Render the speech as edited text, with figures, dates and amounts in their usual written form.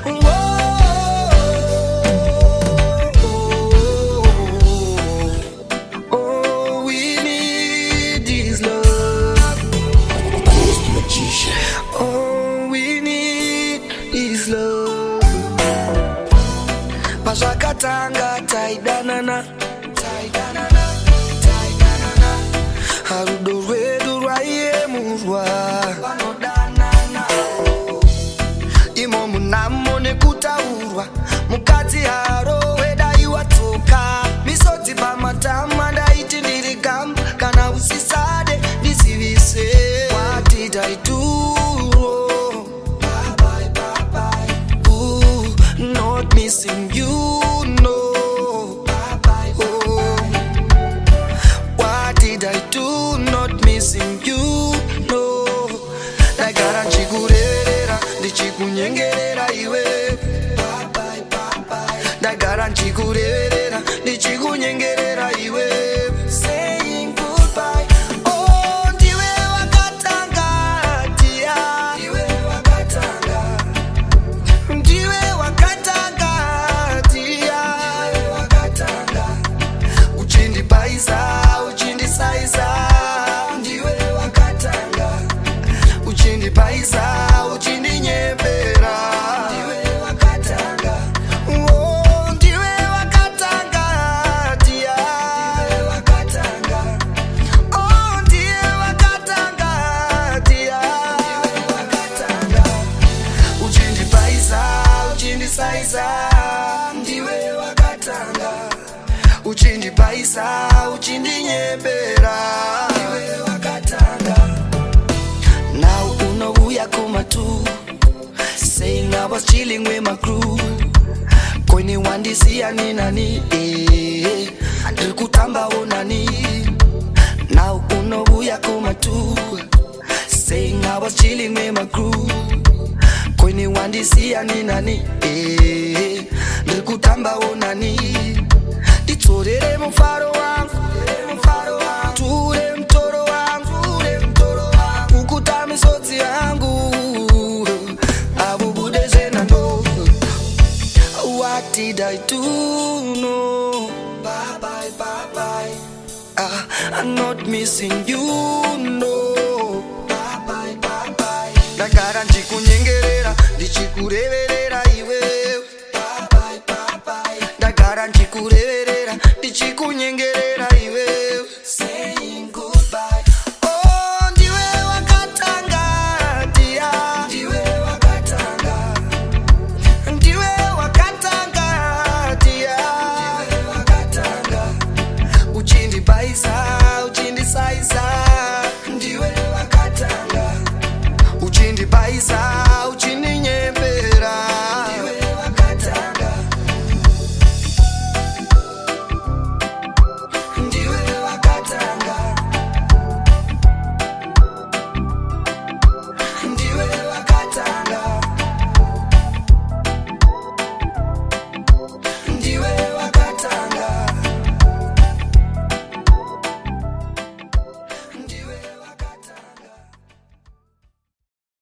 Tanga taidanana harudo rwaye murwa imo munamone kutaurwa mukati haro wedai watoka misoti pamatama ndaiti ndirigam kana usisade ndisivise what did I do? Bye bye ooh, not missing you. Ndichikunyengerera iwe ndagara ndichikurerera ndichikunyengerera iwe saying goodbye. Oh ndiwe wakatanga dia ndiwe wakatanga ndiwe wakatanga dia ndiwe wakatanga uchindipaisa uchindisaiza ndiwe wakatanga uchindipaisa ndiwe wakatanga uchindipaisa uchindinyembera ndiwe wakatanga. Now unouya kumatu saying I was chilling with my crew kweni wandisia ni nani ndikutamba onani. Now unouya kumatu saying I was chilling with my crew kweni wandisia ni nani ndikutamba onani. Nditorere mufaro wangu ture mtoro wangu ukuta misodzi yangu abubude ndo. What did I do? No, bye bye I'm not missing you. No, bye bye ndagara ndichikunyengerera